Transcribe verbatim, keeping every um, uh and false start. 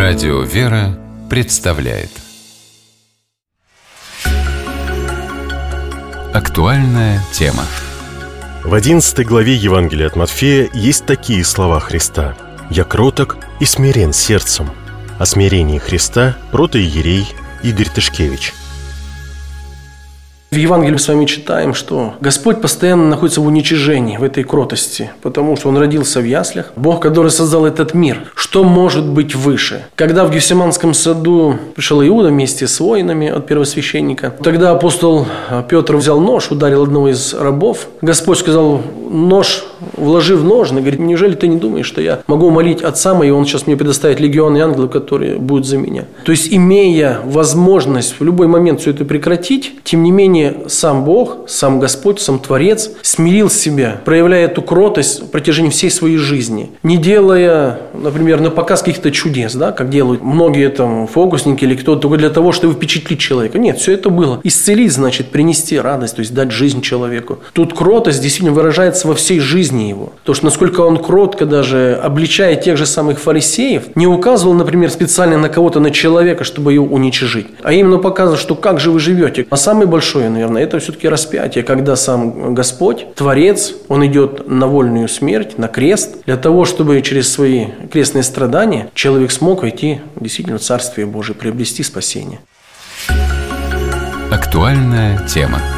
Радио «Вера» представляет актуальная тема. В одиннадцатой главе Евангелия от Матфея есть такие слова Христа: «Я кроток и смирен сердцем». О смирении Христа протоиерей Игорь Тышкевич. В Евангелии с вами читаем, что Господь постоянно находится в уничижении, в этой кротости, потому что Он родился в яслях. Бог, который создал этот мир, что может быть выше? Когда в Гефсиманском саду пришел Иуда вместе с воинами от первосвященника, тогда апостол Петр взял нож, ударил одного из рабов. Господь сказал: нож вложи в ножны. Говорит: неужели ты не думаешь, что я могу молить Отца моего, Он сейчас мне предоставит легионы ангелов, которые будут за меня? То есть, имея возможность в любой момент все это прекратить, тем не менее, сам Бог, сам Господь, сам Творец смирил себя, проявляя эту кротость в протяжении всей своей жизни, не делая, например, на показ каких-то чудес, да, как делают многие там фокусники или кто-то, только для того, чтобы впечатлить человека. Нет, все это было. Исцелить значит принести радость, то есть дать жизнь человеку. Тут кротость действительно выражается во всей жизни его. То, что насколько он кротко, даже обличая тех же самых фарисеев, не указывал, например, специально на кого-то, на человека, чтобы его уничижить, а именно показывал, что как же вы живете. А самое большое, наверное, это все-таки распятие, когда сам Господь, Творец, Он идет на вольную смерть, на крест, для того, чтобы через свои крестные страдания человек смог войти действительно в Царствие Божие, приобрести спасение. Актуальная тема.